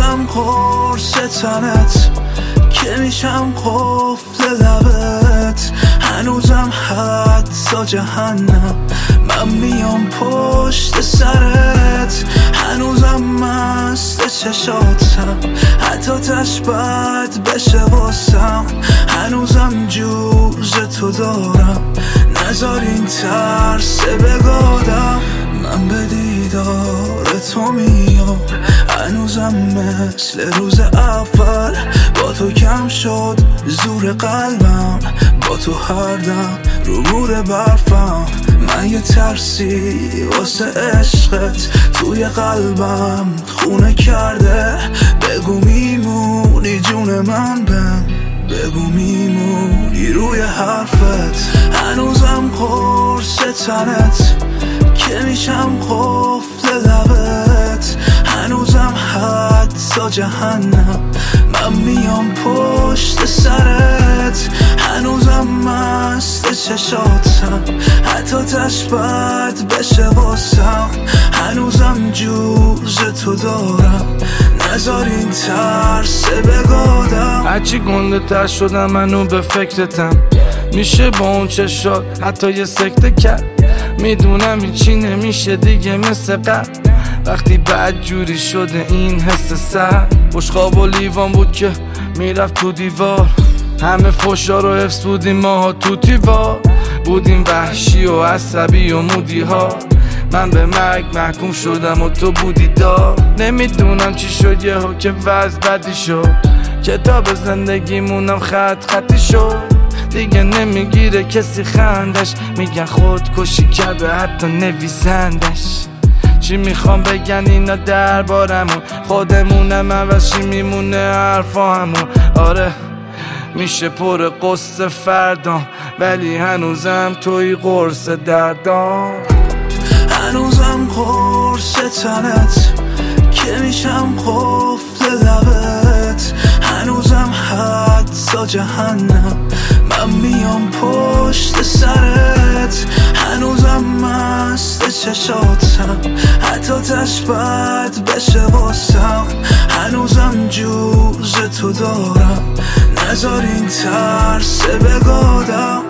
هنوزم قرص تنت که میشم قفل لبت، هنوزم حتی جهنم من میام پشت سرت، هنوزم مست چشاتم حتی تشبت بشه واسم، هنوزم جوز تو دارم نذار این ترس بگادم، من به دیدار تو میام هنوزم مثل روز اول، با تو کم شد زور قلبم، با تو هر دم رو مور برفم، من یه ترسی واسه عشقت توی قلبم خونه کرده، بگو میمونی جون من بم، بگو میمونی روی حرفت، هنوزم قرص تنت که میشم قفل لبت، هنوزم حتی جهنم من میام پشت سرت، هنوزم مست چشاتم حتی تشبت بشه واسم، هنوزم جوز تو دارم نذار این ترس بگادم. هرچی گنده تر شدم منو به فکرتم، میشه با اون چشات حتی یه سکته کرد، میدونم هیچی نمیشه دیگه مثل قبل، وقتی بد جوری شده این حس سر، بشقاب و لیوان بود که میرفت تو دیوار، همه فشا رو حفظ بودیم ماها تو دیوار، بودیم وحشی و عصبی و مودی ها، من به مرگ محکوم شدم و تو بودی دار، نمیدونم چی شد یهو که وضع بدی شد، کتاب زندگیمونم خطی شد، دیگه نمیگیره کسی خندش، میگن خودکشی کرده حتی نویسندش، چی میخوام بگن اینا دربارمون، خودمونم عوض چی میمونه حرفا همون، آره میشه پر قصه فردام ولی هنوزم توی قرص دردام، هنوزم قرص تنت که میشم قفل لبت، هنوزم حتی جهنم من میام پشت سرت، هنوزم مست چشاتم حتی تشبت بشه واسم، هنوزم جوز تو دارم نذار این ترس بگادم.